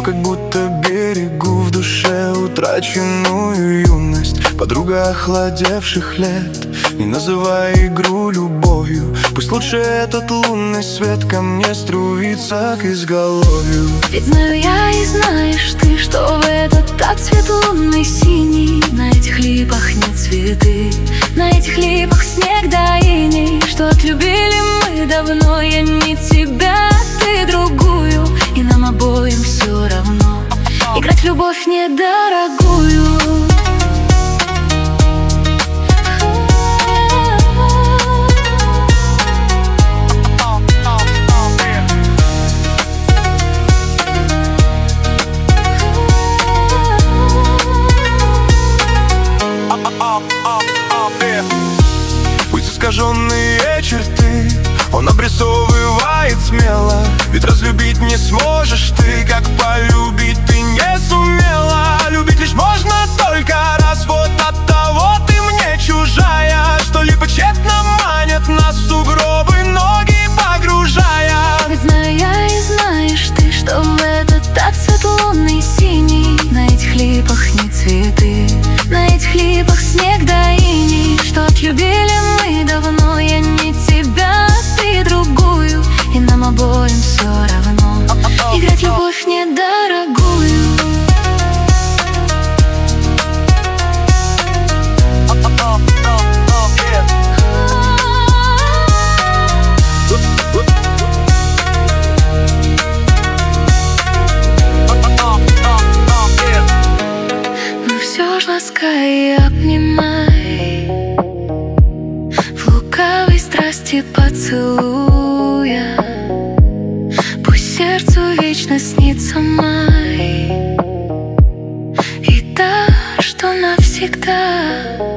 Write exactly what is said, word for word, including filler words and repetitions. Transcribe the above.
как будто берегу в душе утраченную юность. Подруга охладевших лет, не называй игру любовью. Пусть лучше этот лунный свет ко мне струится к изголовью. Ведь знаю я и знаешь ты, что в этот так цвет лунный синий. На этих липах нет цветы, на этих липах снег да иней. Что отлюбили мы давно, я не тебя, ты другую. И нам обоим все равно играть в любовь недорогую. Пусть искаженные черты он обрисовывает смело, ведь разлюбить не сможешь ты, как полюбить ты не сумела. Любить лишь можно только раз, вот от того ты мне чужая. Что либо тщетно манят нас сугробы, ноги погружая. Ведь знаю я и знаешь ты, что в этот так цвет лунный синий. На этих липах не цветы, на этих липах снег да иней. Что отлюбили мы давно, я не тебя, ты другую. И нам обоим все равно играть в любовь недорогую. Но все ж ласкай и обнимай, в лукавой страсти поцелуя. Пусть сердцу вечно снится май, и та, что навсегда.